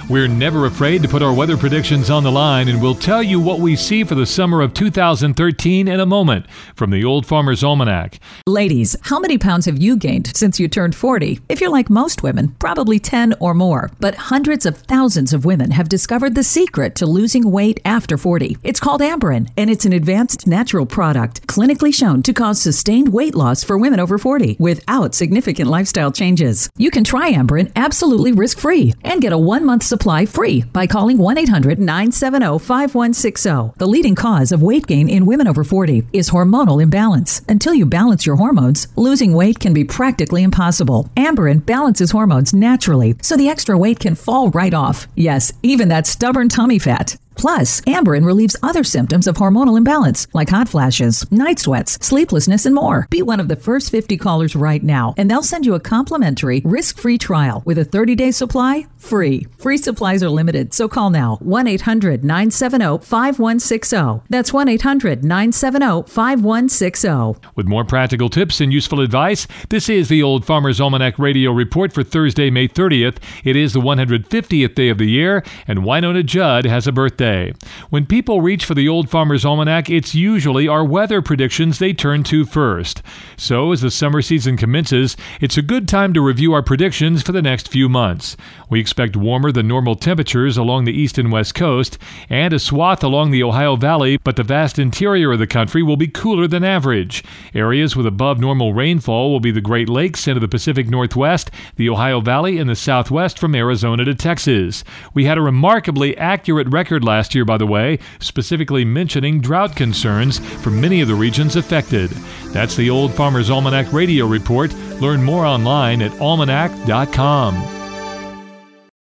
We're never afraid to put our weather predictions on the line, and we'll tell you what we see for the summer of 2013 in a moment from the Old Farmer's Almanac. Ladies, how many pounds have you gained since you turned 40? If you're like most women, probably 10 or more. But hundreds of thousands of women have discovered the secret to losing weight after 40. It's called Amberen, and it's an advanced natural product clinically shown to cause sustained weight loss for women over 40 without significant lifestyle changes. You can try Amberen absolutely risk-free and get a 1-month supply free by calling 1-800-970-5160. The leading cause of weight gain in women over 40 is hormonal imbalance. Until you balance your hormones, losing weight can be practically impossible. Amberen balances hormones naturally, so the extra weight can fall right off. Yes, even that stubborn tummy fat. Plus, Amberen relieves other symptoms of hormonal imbalance, like hot flashes, night sweats, sleeplessness, and more. Be one of the first 50 callers right now, and they'll send you a complimentary, risk-free trial with a 30-day supply free. Free supplies are limited, so call now. 1-800-970-5160. That's 1-800-970-5160. With more practical tips and useful advice, this is the Old Farmer's Almanac Radio Report for Thursday, May 30th. It is the 150th day of the year, and Wynonna Judd has a birthday. When people reach for the Old Farmer's Almanac, it's usually our weather predictions they turn to first. So, as the summer season commences, it's a good time to review our predictions for the next few months. We expect warmer than normal temperatures along the east and west coast, and a swath along the Ohio Valley, but the vast interior of the country will be cooler than average. Areas with above normal rainfall will be the Great Lakes into the Pacific Northwest, the Ohio Valley, and the Southwest from Arizona to Texas. We had a remarkably accurate record last year, by the way, specifically mentioning drought concerns for many of the regions affected. That's the Old Farmer's Almanac Radio Report. Learn more online at almanac.com.